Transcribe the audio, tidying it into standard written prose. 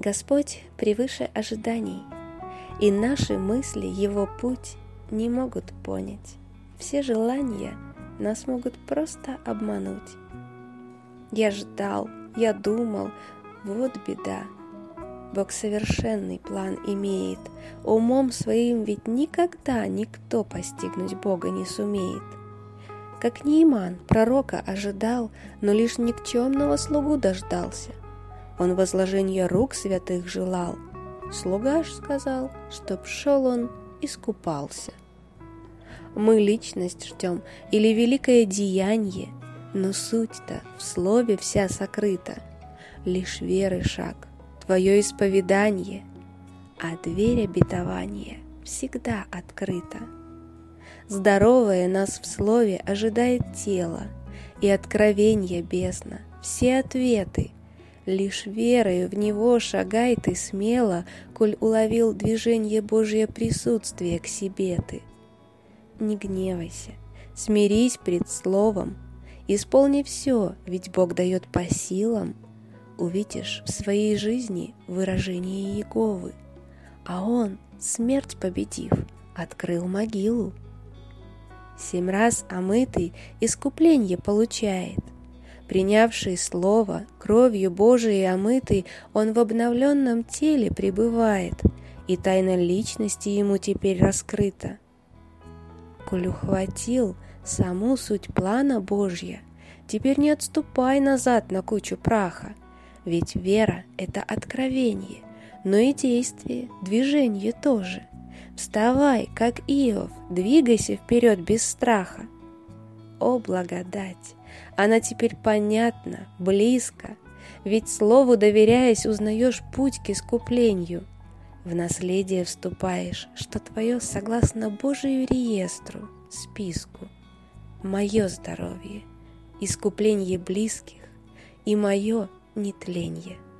Господь превыше ожиданий, и наши мысли Его путь не могут понять. Все желания нас могут просто обмануть. Я ждал, я думал, вот беда. Бог совершенный план имеет, умом своим ведь никогда никто постигнуть Бога не сумеет. Как Неиман пророка ожидал, но лишь никчемного слугу дождался. Он возложения рук святых желал. Слуга ж сказал, чтоб шел он искупался. Мы личность ждем или великое деяние, но суть-то в слове вся сокрыта. Лишь веры шаг, твое исповедание, а дверь обетования всегда открыта. Здоровое нас в слове ожидает тело, и откровенья бездна, все ответы. Лишь верою в него шагай ты смело, коль уловил движение Божье присутствие к себе ты. Не гневайся, смирись пред словом, исполни все, ведь Бог дает по силам. Увидишь в своей жизни выражение Иеговы, а Он, смерть победив, открыл могилу. 7 раз омытый искупление получает. Принявший слово, кровью Божией омытый, он в обновленном теле пребывает, и тайна личности ему теперь раскрыта. Коль ухватил саму суть плана Божья, теперь не отступай назад на кучу праха, ведь вера — это откровение, но и действие, движение тоже. Вставай, как Иов, двигайся вперед без страха. О, благодать! Она теперь понятна, близко, ведь слову доверяясь, узнаешь путь к искуплению. В наследие вступаешь, что твое согласно Божию реестру, списку. Мое здоровье, искупление близких и мое нетленье.